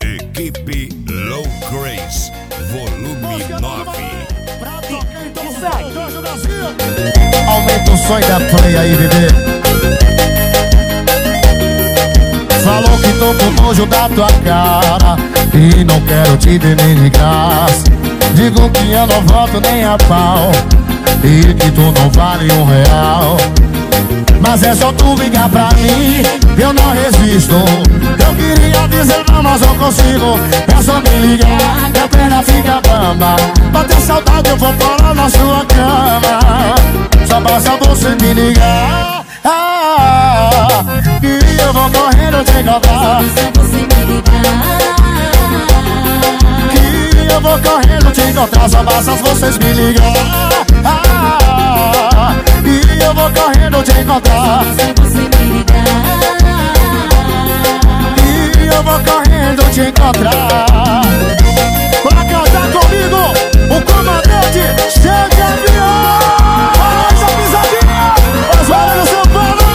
Equipe Low Grace, volume 9. Aumenta o som da play aí, bebê. Falou que tô com nojo da tua cara e não quero te ver nem de graça. Digo que eu não volto nem a pau e que tu não vale R$1. Mas é só tu ligar pra mim, eu não resisto. Eu queria dizer não, mas não consigo. É só me ligar, que a perna fica bamba. Bater saudade, eu vou parar na sua cama. Só basta você me ligar, e eu vou correndo te encontrar. Que eu vou correndo te encontrar. Só basta vocês me ligar, e eu vou correndo te encontrar. E eu vou correndo te encontrar. Pra cantar comigo, o comandante chega avião. Essa pisadinha, Osvaldo do São Paulo.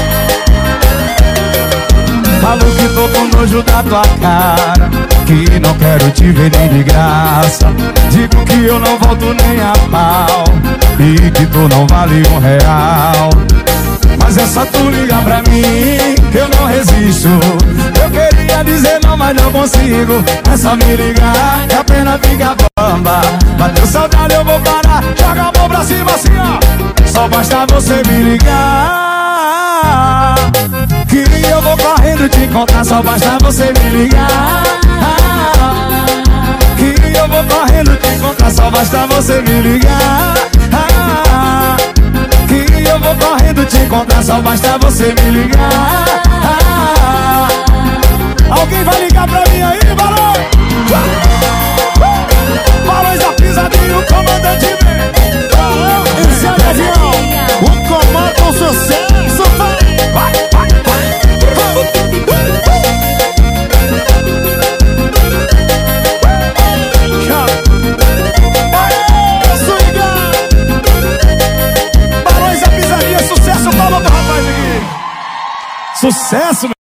Falo que tô com nojo da tua cara, que não quero te ver nem de graça. Digo que eu não volto nem a pau e que tu não vale R$1. Mas é só tu ligar pra mim, que eu não resisto. Eu queria dizer não, mas não consigo. É só me ligar, que a pena fica bamba. Bateu saudade, eu vou parar. Joga a mão pra cima assim, ó. Só basta você me ligar, que eu vou correndo te encontrar. Só basta você me ligar, que eu vou correndo te encontrar. Só basta você me ligar, que eu vou correndo te encontrar. Só basta você me ligar. Alguém vai ligar pra mim aí, Barão? Barões da pisadinha, o comandante vem. Esse é o avião, o comando, o sucesso. Vai, vai, vai. Sucesso, palma pro rapaz aqui. Sucesso, meu.